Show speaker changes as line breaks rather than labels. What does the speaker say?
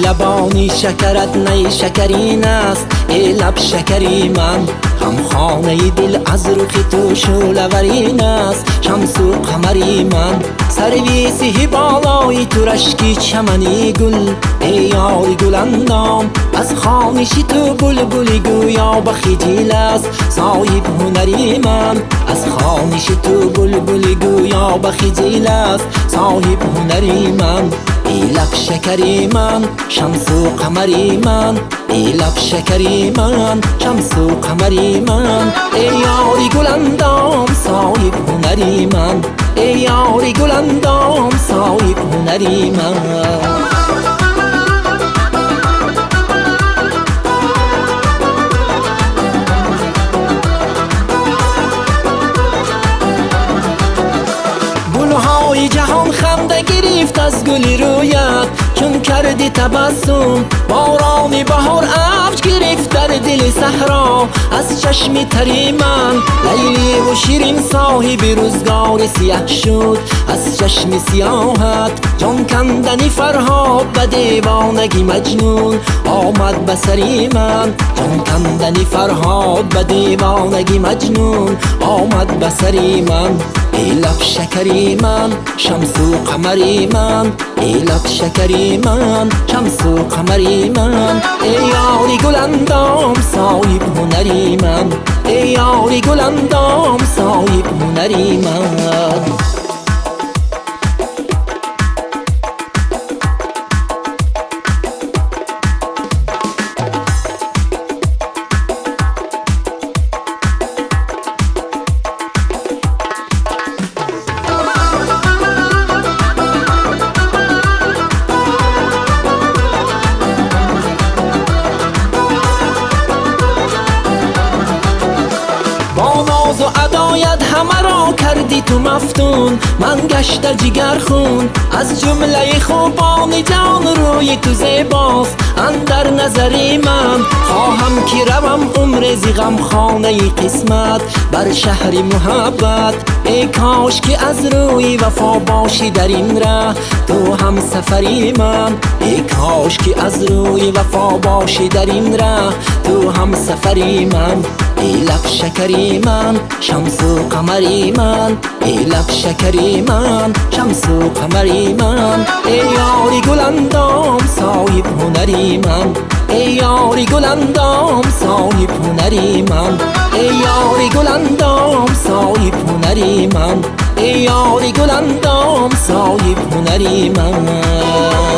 لبانی شکرت نی شکرین است ای لب شکری من هم خانه دل از رخ تو شولورین است شمس و قمری من سرویسی بالای تو رشکی چمنی گل ای یار گل اندام از خانش تو بلبل گویا بخجیل است صاحب هنری من از خانش تو بلبل گویا بخجیل است صاحب هنری من ای لب شکری من شمس و قمری من ای لب شکری من شمس و قمری من ای یاری گل اندام صاحب هنری من ای یاری گل اندام صاحب هنری من گلهای جهان خنده گرفت از گل رویت چون کردی تبسم باران بهار اوج گرفت در دل صحرا از چشم تری من لیلی و شیرین صاحب روزگار سیاه شد از چشم سیاحت جان کندنی فرهاد به دیوانگی مجنون آمد به سری من جان کندنی فرهاد به دیوانگی مجنون آمد به سری من ای لب شکری من شمس و قمری من ای لب شکری من شمس و قمری من ای یاری گل اندام صاحب هنری من ای یاری گل اندام صاحب هنری من و ادایت همه را کردی تو مفتون من گشت جگر خون از جمله خوبان جان روی تو زیباست اندر نظری من خواهم که روم عمر زی غم خانه قسمت بر شهر محبت ای کاش که از روی وفا باشی در این ره تو هم سفری من ای کاش که از روی وفا باشی در این ره تو هم سفری من ای لب شکری من شمس و قمری من ای لب شکری من شمس و قمری من ای یاری گل اندام صاحب هنری من ای یاری گل اندام صاحب هنری من ای یاری گل اندام صاحب هنری من ای یاری گل اندام صاحب هنری من